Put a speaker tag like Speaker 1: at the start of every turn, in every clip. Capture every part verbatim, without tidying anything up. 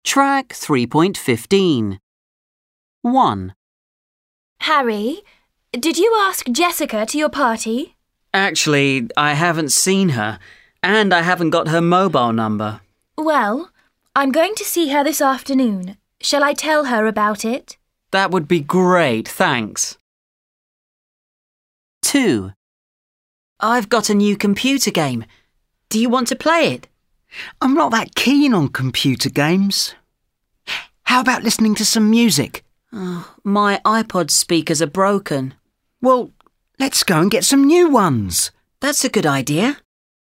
Speaker 1: Track three point fifteen. one.
Speaker 2: Harry, did you ask Jessica to your party?
Speaker 1: Actually, I haven't seen her, and I haven't got her mobile number.
Speaker 2: Well, I'm going to see her this afternoon. Shall I tell her about it?
Speaker 1: That would be great, thanks. two. I've got a new computer game. Do you want to play it?
Speaker 3: I'm not that keen on computer games. How about listening to some music?
Speaker 1: Oh, my iPod speakers are broken.
Speaker 3: Well, let's go and get some new ones.
Speaker 1: That's a good idea.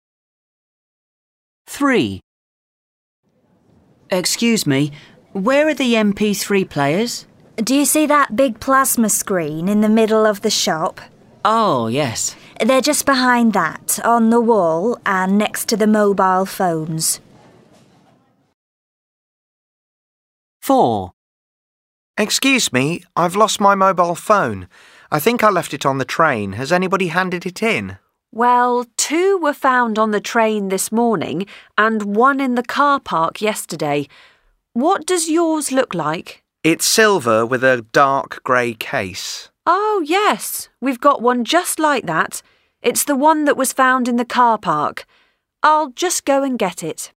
Speaker 1: three. Excuse me, where are the M P three players?
Speaker 4: Do you see that big plasma screen in the middle of the shop?
Speaker 1: Oh, yes.
Speaker 4: They're just behind that, on the wall and next to the mobile phones.
Speaker 1: four.
Speaker 5: Excuse me, I've lost my mobile phone. I think I left it on the train. Has anybody handed it in?
Speaker 6: Well, two were found on the train this morning and one in the car park yesterday. What does yours look like?
Speaker 5: It's silver with a dark grey case.
Speaker 6: Oh, yes. We've got one just like that. It's the one that was found in the car park. I'll just go and get it.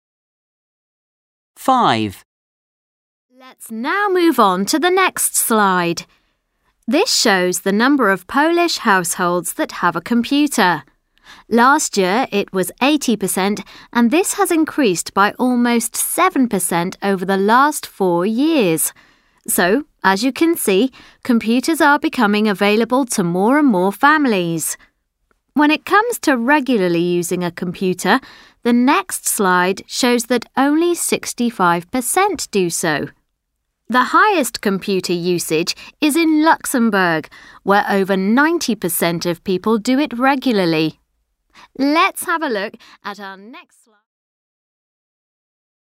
Speaker 1: five.
Speaker 7: Let's now move on to the next slide. This shows the number of Polish households that have a computer. Last year it was eighty percent, and this has increased by almost seven percent over the last four years. So, as you can see, computers are becoming available to more and more families. When it comes to regularly using a computer, the next slide shows that only sixty-five percent do so. The highest computer usage is in Luxembourg, where over ninety percent of people do it regularly. Let's have a look at our next slide.